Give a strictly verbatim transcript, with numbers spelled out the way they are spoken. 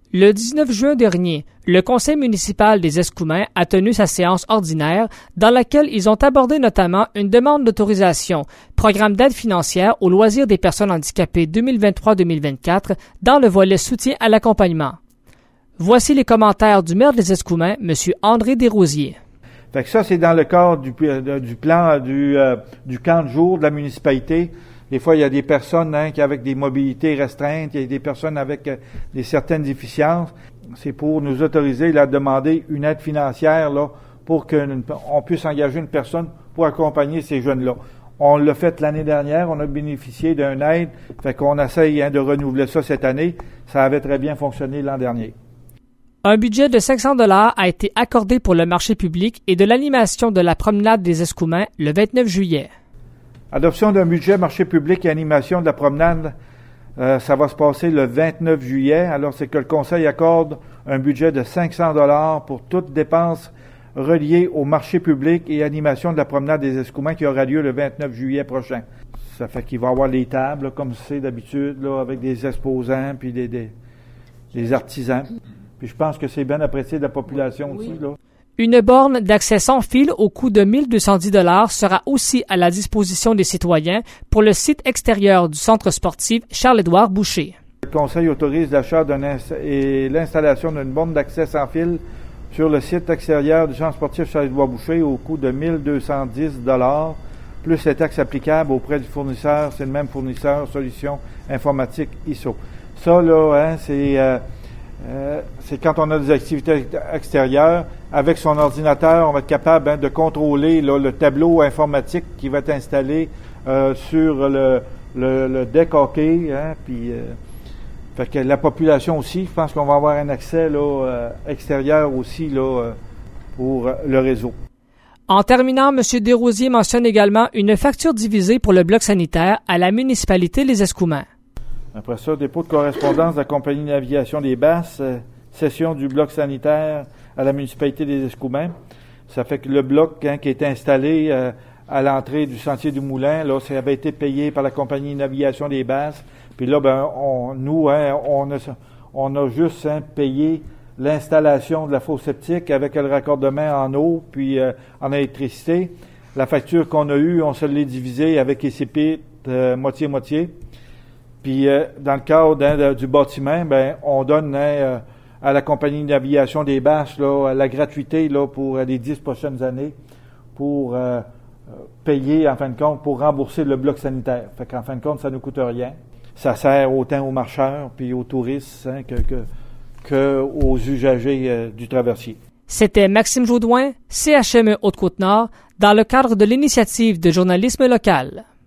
Le dix-neuf juin dernier, le conseil municipal des Escoumins a tenu sa séance ordinaire dans laquelle ils ont abordé notamment une demande d'autorisation, programme d'aide financière aux loisirs des personnes handicapées deux mille vingt-trois deux mille vingt-quatre dans le volet soutien à l'accompagnement. Voici les commentaires du maire des Escoumins, M. André Desrosiers. Fait que ça, c'est dans le cadre du, du plan du, euh, du camp de jour de la municipalité. Des fois, il y a des personnes hein, qui avec des mobilités restreintes, il y a des personnes avec euh, des certaines déficiences. C'est pour nous autoriser là, à demander une aide financière là, pour qu'on puisse engager une personne pour accompagner ces jeunes-là. On l'a fait l'année dernière, on a bénéficié d'une aide, fait qu'on essaye hein, de renouveler ça cette année. Ça avait très bien fonctionné l'an dernier. Un budget de cinq cents dollars a été accordé pour le marché public et de l'animation de la promenade des Escoumins le vingt-neuf juillet. Adoption d'un budget marché public et animation de la promenade, euh, ça va se passer le vingt-neuf juillet. Alors, c'est que le Conseil accorde un budget de cinq cents dollars pour toutes dépenses reliées au marché public et animation de la promenade des Escoumins qui aura lieu le vingt-neuf juillet prochain. Ça fait qu'il va y avoir les tables, là, comme c'est d'habitude, là, avec des exposants puis des, des, des artisans. Puis je pense que c'est bien apprécié de la population oui. aussi, là. Une borne d'accès sans fil au coût de mille deux cent dix dollars sera aussi à la disposition des citoyens pour le site extérieur du centre sportif Charles-Édouard Boucher. Le Conseil autorise l'achat et l'installation d'une borne d'accès sans fil sur le site extérieur du centre sportif Charles-Édouard Boucher au coût de mille deux cent dix dollars, plus les taxes applicables auprès du fournisseur. C'est le même fournisseur, Solutions Informatique I S O. Ça, là, hein, c'est... Euh, Euh, c'est quand on a des activités extérieures, avec son ordinateur, on va être capable hein, de contrôler là, le tableau informatique qui va être installé euh, sur le, le, le deck hockey. Hein, puis, euh, fait que la population aussi, je pense qu'on va avoir un accès là, euh, extérieur aussi là, euh, pour le réseau. En terminant, M. Desrosiers mentionne également une facture divisée pour le bloc sanitaire à la municipalité Les Escoumins. Après ça, dépôt de correspondance de la compagnie de navigation des Basses, euh, cession du bloc sanitaire à la municipalité des Escoumins. Ça fait que le bloc hein, qui est installé euh, à l'entrée du sentier du Moulin, là, ça avait été payé par la compagnie de navigation des Basses. Puis là, ben, on, nous, hein, on, a, on a juste hein, payé l'installation de la fosse septique avec le raccordement en eau puis euh, en électricité. La facture qu'on a eue, on se l'est divisée avec E C P euh, moitié-moitié. Puis, euh, dans le cadre hein, de, du bâtiment, ben, on donne hein, euh, à la compagnie de navigation des Basses là, la gratuité là, pour euh, les dix prochaines années pour euh, payer, en fin de compte, pour rembourser le bloc sanitaire. Fait qu'en fin de compte, ça ne nous coûte rien. Ça sert autant aux marcheurs puis aux touristes hein, que, que, que aux usagers euh, du traversier. C'était Maxime Jaudoin, C H M E Haute-Côte-Nord, dans le cadre de l'initiative de journalisme local.